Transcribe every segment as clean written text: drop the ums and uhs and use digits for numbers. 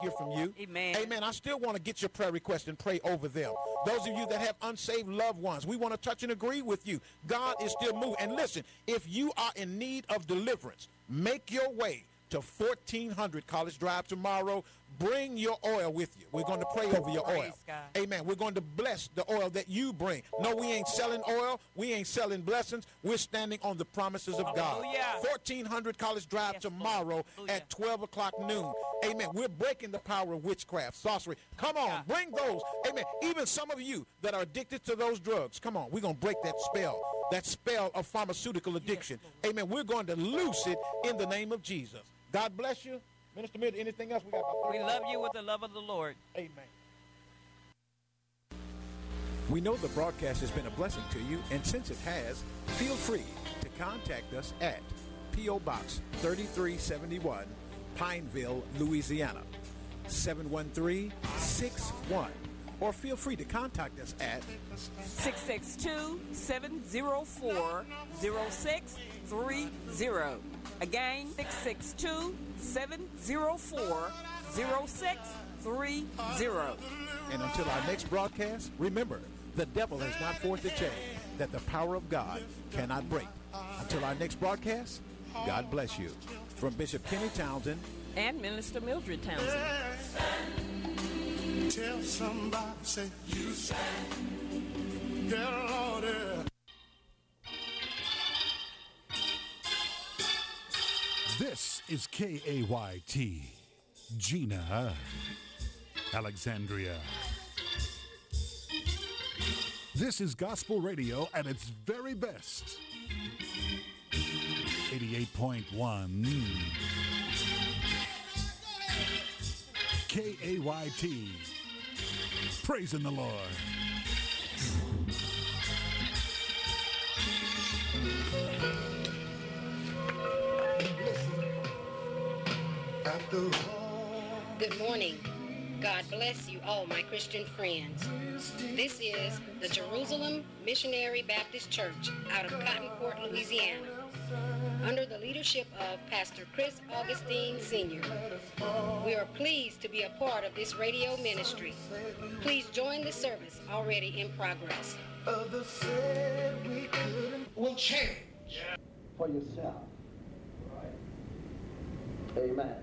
hear from you. Amen. Amen. I still want to get your prayer request and pray over them. Those of you that have unsaved loved ones, we want to touch and agree with you. God is still moving. And listen, if you are in need of deliverance, make your way to 1400 College Drive tomorrow. Bring your oil with you. We're going to pray over your oil. Amen. We're going to bless the oil that you bring. No, we ain't selling oil. We ain't selling blessings. We're standing on the promises of God. 1400 College Drive tomorrow at 12 o'clock noon. Amen. We're breaking the power of witchcraft, sorcery. Come on, bring those. Amen. Even some of you that are addicted to those drugs, come on, we're going to break that spell of pharmaceutical addiction. Amen. We're going to loose it in the name of Jesus. God bless you. Minister Mid, anything else? We love you with the love of the Lord. Amen. We know the broadcast has been a blessing to you, and since it has, feel free to contact us at P.O. Box 3371, Pineville, Louisiana, 71361. Or feel free to contact us at 662-704-0630. Again, 662-704-0630. And until our next broadcast, remember, the devil has not forced a chain that the power of God cannot break. Until our next broadcast, God bless you. From Bishop Kenny Townsend and Minister Mildred Townsend. Tell somebody, say, you say, yeah, Lord, yeah. This is KAYT, Gina, Alexandria. This is gospel radio at its very best. 88.1 KAYT. Praising the Lord. Good morning. God bless you all, my Christian friends. This is the Jerusalem Missionary Baptist Church out of Cotton Court, Louisiana, under the leadership of Pastor Chris Augustine Sr. We are pleased to be a part of this radio ministry. Please join the service already in progress. Will change for yourself. Amen.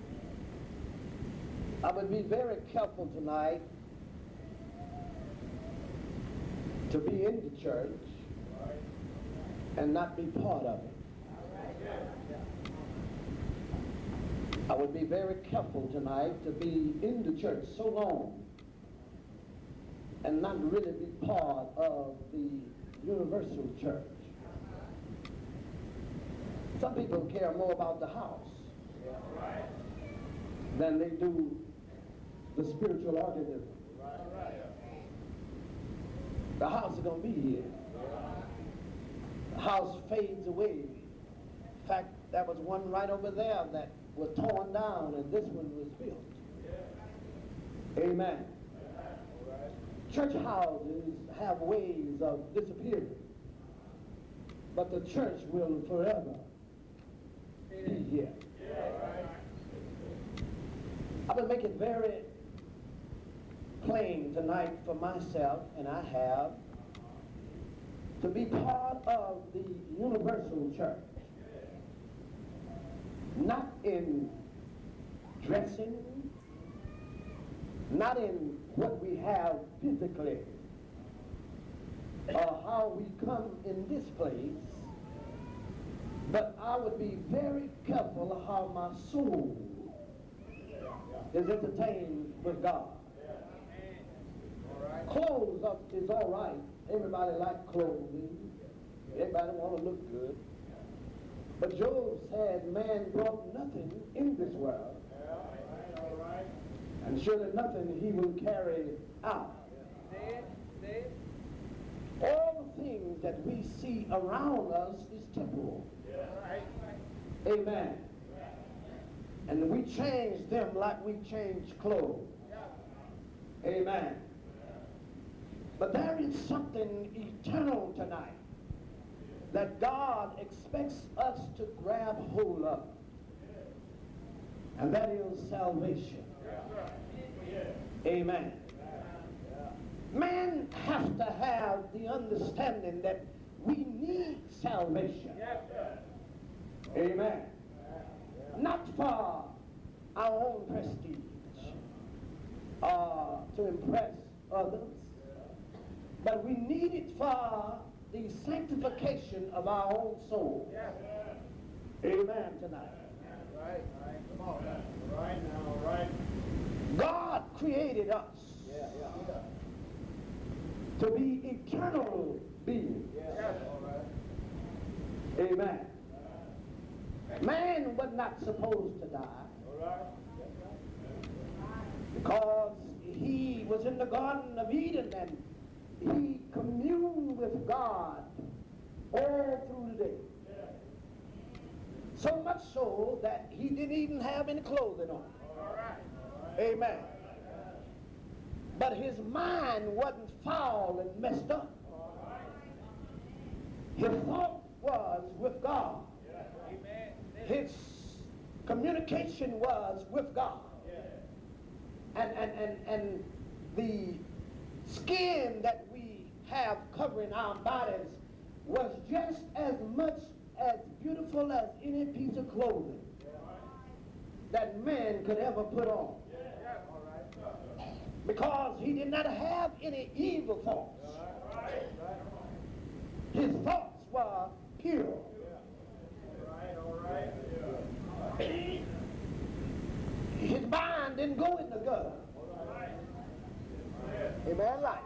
I would be very careful tonight to be in the church and not be part of it. I would be very careful tonight to be in the church so long and not really be part of the universal church. Some people care more about the house than they do the spiritual organism. The house is going to be here. The house fades away. In fact, there was one right over there that was torn down and this one was built. Amen. Church houses have ways of disappearing, but the church will forever be here. I will make it very plain tonight for myself, and I have, to be part of the universal church. Not in dressing, not in what we have physically, or how we come in this place, but I would be very careful how my soul is entertained with God. Clothes is all right. Everybody likes clothing. Everybody want to look good. But Job said, man brought nothing in this world, and surely nothing he will carry out. All the things that we see around us is temporal. Amen. And we change them like we change clothes. Amen. But there is something eternal tonight that God expects us to grab hold of. And that is salvation. Amen. Man has to have the understanding that we need salvation. Amen. Not for our own prestige or to impress others, but we need it for the sanctification of our own soul. Amen tonight. Right. Come on. Right now, right. God created us to be eternal beings. Amen. Man was not supposed to die because he was in the Garden of Eden and he communed with God all through the day. So much so that he didn't even have any clothing on. Amen. But his mind wasn't foul and messed up. His thought was with God. His communication was with God. And the skin that we have covering our bodies was just as much as beautiful as any piece of clothing that man could ever put on. Because he did not have any evil thoughts. His thoughts were pure. His mind didn't go in the gutter. Amen, lights.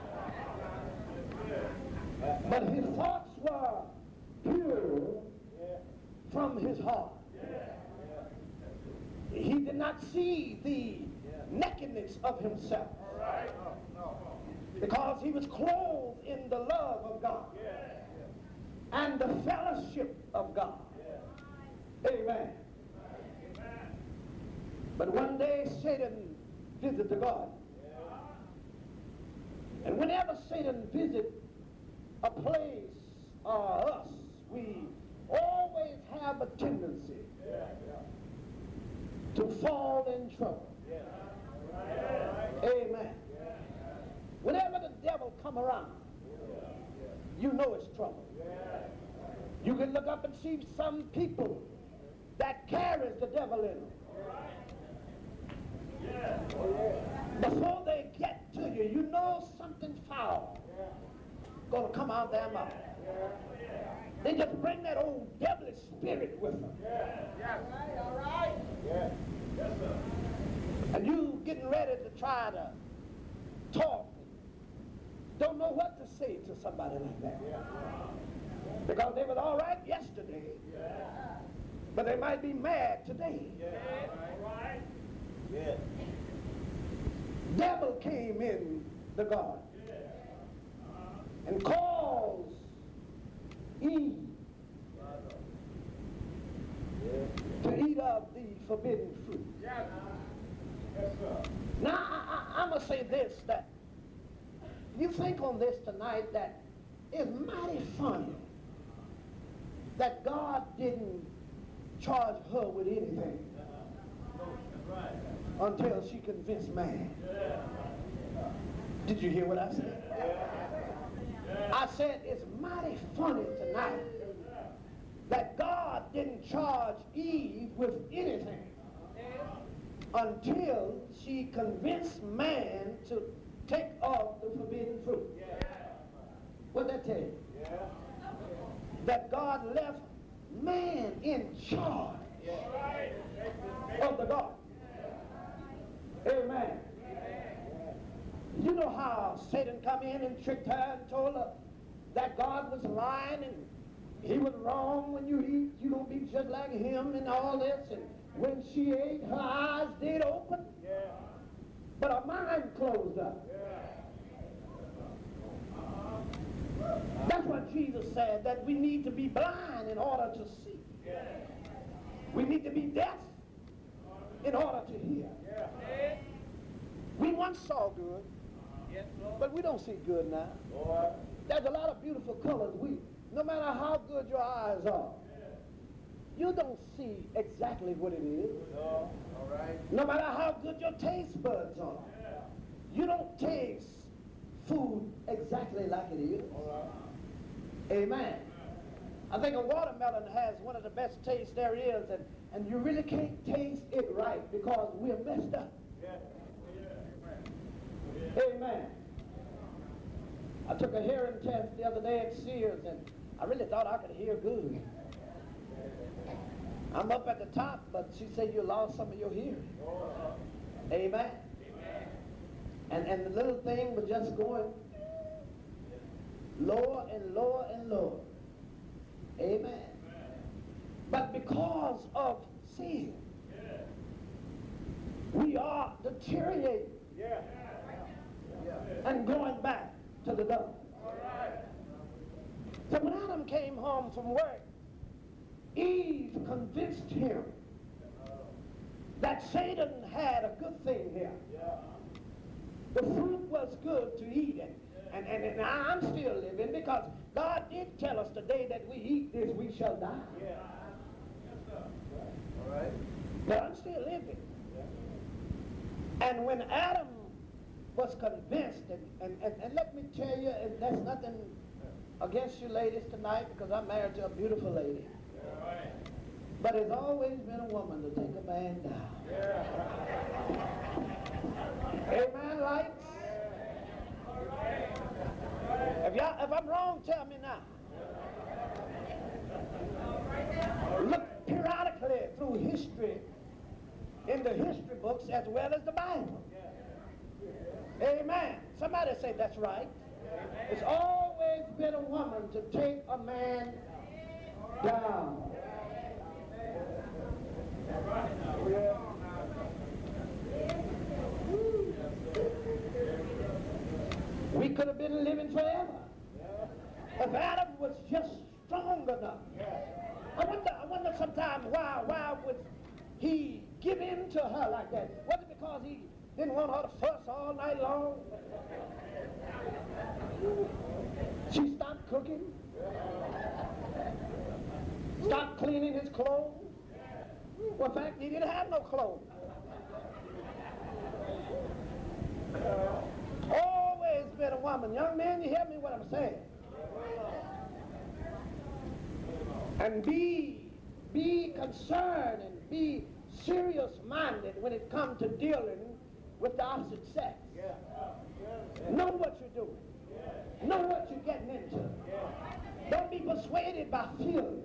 But his thoughts were pure from his heart. He did not see the nakedness of himself because he was clothed in the love of God and the fellowship of God. Amen. But one day Satan visited the garden. And whenever Satan visits a place or us, we always have a tendency to fall in trouble. Amen. Whenever the devil come around, you know it's trouble. You can look up and see some people that carries the devil in them. Before they get to you, you know something foul gonna come out their mouth. They just bring that old devilish spirit with them. All right. And you getting ready to try to talk. Don't know what to say to somebody like that. Because they was all right yesterday. But they might be mad today. Devil came in the garden and caused Eve to eat of the forbidden fruit. Now, I'm going to say this, that you think on this tonight that it's mighty funny that God didn't charge her with anything until she convinced man. Did you hear what I said? I said it's mighty funny tonight that God didn't charge Eve with anything until she convinced man to take off the forbidden fruit. What'd that tell you? That God left man in charge of the garden. Amen. You know how Satan come in and tricked her and told her that God was lying and he was wrong when you eat. You don't be just like him and all this. And when she ate, her eyes did open, but her mind closed up. That's what Jesus said, that we need to be blind in order to see. We need to be deaf in order to hear. We once saw good, but we don't see good now. There's a lot of beautiful colors. No matter how good your eyes are, you don't see exactly what it is. No matter how good your taste buds are, you don't taste food exactly like it is. Amen. I think a watermelon has one of the best tastes there is, and you really can't taste it right because we're messed up. Amen. I took a hearing test the other day at Sears, and I really thought I could hear good. I'm up at the top, but she said you lost some of your hearing. Amen. And the little thing was just going lower and lower and lower. Amen. But because of sin, we are deteriorating and going back to the dust. So when Adam came home from work, Eve convinced him that Satan had a good thing here. The fruit was good to eat, and I'm still living because God did tell us the day that we eat this, we shall die. But I'm still living. And when Adam was convinced, and let me tell you, and that's nothing against you ladies tonight because I'm married to a beautiful lady. But it's always been a woman to take a man down. Amen, lights? If I'm wrong, tell me now. Look periodically through history, in the history books as well as the Bible. Amen. Somebody say that's right. It's always been a woman to take a man down. We could have been living forever if Adam was just strong enough. I wonder sometimes why would he give in to her like that? Was it because he didn't want her to fuss all night long? She stopped cooking, stopped cleaning his clothes. Well, in fact, he didn't have no clothes. Always been a woman. Young men, you hear me what I'm saying? And be concerned and be serious-minded when it comes to dealing with the opposite sex. Know what you're doing. Know what you're getting into. Don't be persuaded by feeling.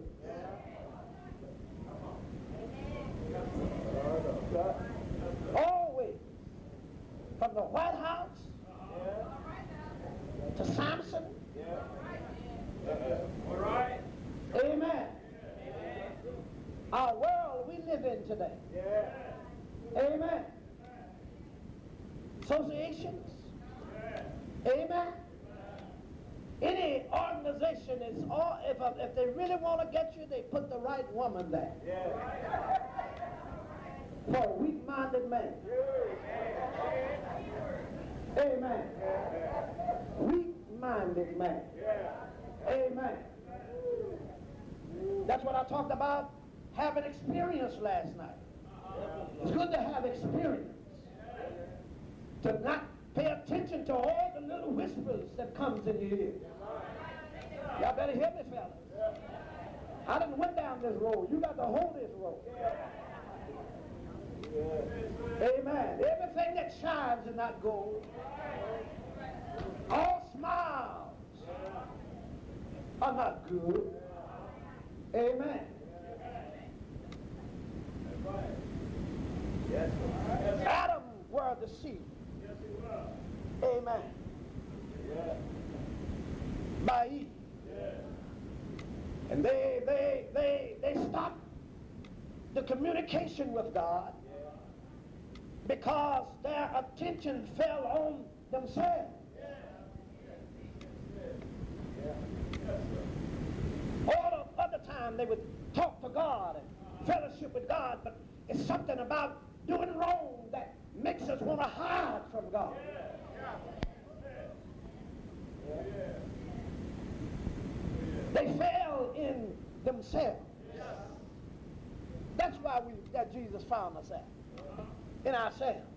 Always, from the White House to Samson. Amen. Our world we live in today. Amen. Associations. Amen. Any organization is all, if they really want to get you, they put the right woman there. For a weak-minded man. Amen. Weak-minded man. Amen. That's what I talked about having experience last night. It's good to have experience. To not pay attention to all the little whispers that comes in your ear. Y'all better hear me, fellas. I done went down this road. You got to hold this road. Amen. Everything that shines is not gold. All smiles are not good. Amen. Adam were the seed. Amen. By Eve. And they stopped the communication with God because their attention fell on themselves. All the other time they would talk to God and fellowship with God, but it's something about doing wrong that makes us want to hide from God. They fell in themselves. That's why that Jesus found us at, in ourselves.